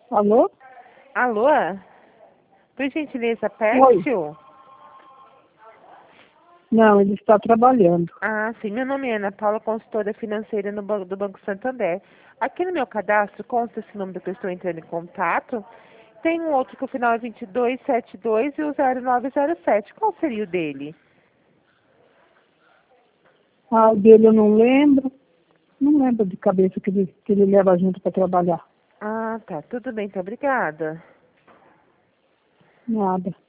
Alô? Alô? Por gentileza, Oi. Pércio? Não, ele está trabalhando. Ah, sim. Meu nome é Ana Paula, consultora financeira do Banco Santander. Aqui no meu cadastro consta esse número que eu estou entrando em contato. Tem um outro que o final é 2272 e o 0907. Qual seria o dele? Ah, o dele eu não lembro. Não lembro de cabeça que ele leva junto para trabalhar. Ah, tá. Tudo bem, então. Obrigada. Nada.